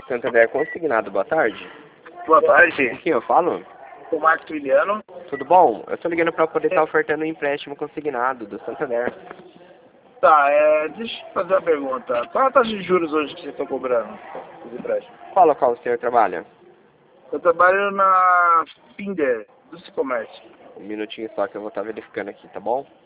Santander Consignado, boa tarde. Boa tarde, Com quem eu falo? sou o Marcos Juliano. Tudo bom? Eu tô ligando pra poder estar ofertando um empréstimo consignado do Santander. Tá, deixa eu fazer uma pergunta. Qual é a taxa de juros hoje que vocês estão cobrando os empréstimos? Qual local o senhor trabalha? Eu trabalho na Finder, do Comércio. Um minutinho só que eu vou estar verificando aqui, tá bom?